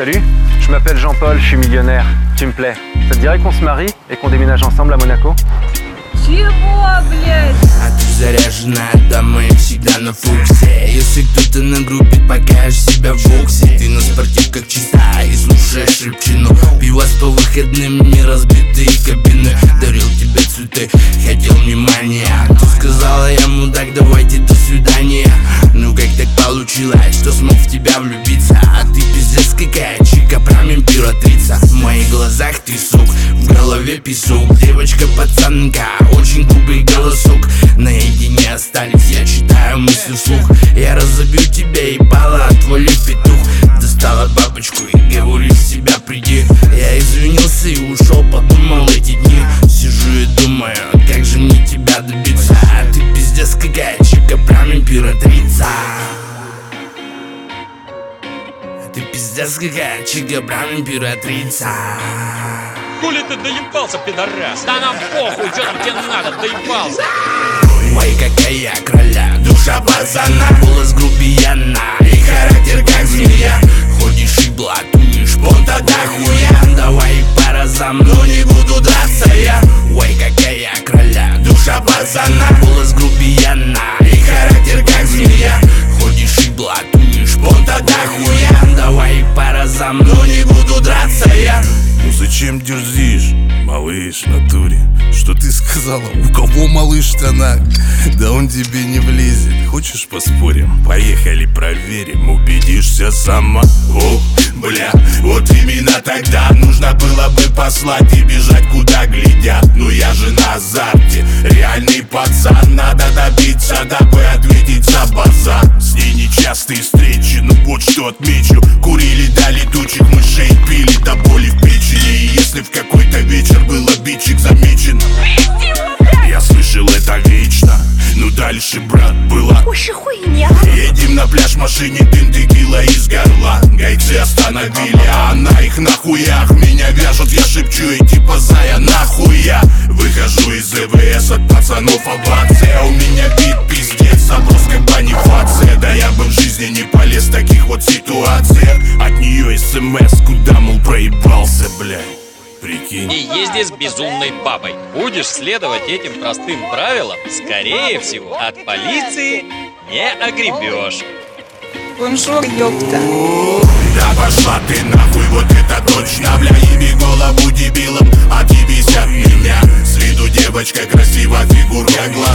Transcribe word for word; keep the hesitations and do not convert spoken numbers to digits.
Salut, je m'appelle Jean-Paul, je suis millionnaire. Tu me plais. Ça te dirait qu'on se marie et qu'on déménage ensemble à Монако? Чего, блядь? А ты заряженная дама и всегда на фокусе. Если кто-то нагрубит, покажешь себя в боксе. Ты на спортивках чистая и слушаешь рыбчину. Пивас по выходным, не разбитые кабины. Дарил тебе цветы, хотел внимания. Ты сказала, я мудак, давайте до свидания. Ну как так получилось, что смог в тебя влюбиться? А ты пиздец какая чика, прям императрица. В моих глазах ты сук, в голове песок. Девочка пацанка, очень грубый голосок. Наедине остались, я читаю мысли вслух. Я разобью тебя, ебало, отвали петух. Достала бабочку и говорю, в себя приди. Я извинился и ушел, подумал эти дни. Сижу и думаю, как же мне тебя добиться? А ты пиздец какая чика, прям императрица. Ты пиздец какая чика, прям императрица. Хули ты доебался, пидорас? Да нам похуй, что там тебе надо, доебался. Ой, какая кроля, душа пацана. Голос грубияна и характер как змея. Ходишь и блатуешь, понта до хуя. Давай пара за мной, не буду драться я. Ой, какая кроля, душа пацана. Голос грубияна и характер как змея. Ходишь и блатуешь, понта до хуя. Давай пара за мной, не буду драться я. Ну зачем дерзишь, малыш, в натуре? Что ты сказала? У кого малыш в штанах? Да он тебе не влезет. Хочешь поспорим? Поехали проверим, убедишься сама. О, бля, вот именно тогда нужно было бы послать и бежать куда глядят. Ну я же на азарте, реальный пацан. Надо добиться, дабы ответить за базар. С ней нечастые встречи, ну вот что отмечу. Курили до летучих мышей, пили до боли в печени. И если в какой-то вечер был обидчик замечен, я слышал это вечно. Ну дальше, брат, была хуйня. Едем на пляж в машине, дым текила из горла. Гайцы остановили, а она их на хуях. Меня вяжут, я шепчу и типа зая, нахуя. Выхожу из ЭВС от пацанов овация. У меня бит пиздец, опрос как Бонифация. Да я бы в жизни не полез в таких вот ситуациях. От нее смс, куда, мол, проебался, блядь. Прикинь. И езди с безумной бабой. Будешь следовать этим простым правилам, скорее всего, от полиции не огребешь. Бонжур, ёпта. Да пошла ты нахуй, вот это точно. Бля, еби голову дебилом, отъебись от меня. С виду девочка красива, фигурка глаз.